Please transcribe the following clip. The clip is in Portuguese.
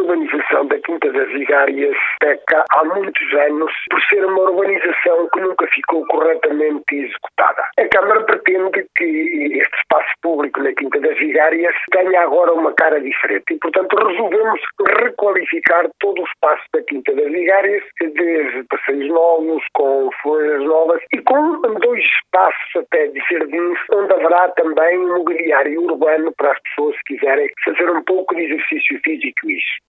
urbanização da Quinta das Vigárias peca há muitos anos por ser uma urbanização que nunca ficou corretamente executada. A Câmara pretende que este espaço público na Quinta das Vigárias tenha agora uma cara diferente e, portanto, resolvemos requalificar todo o espaço da Quinta das Vigárias, desde passeios novos, com flores novas e com 2 espaços até de jardins, onde haverá também um mobiliário urbano para as pessoas que quiserem fazer um pouco de exercício físico. Isso.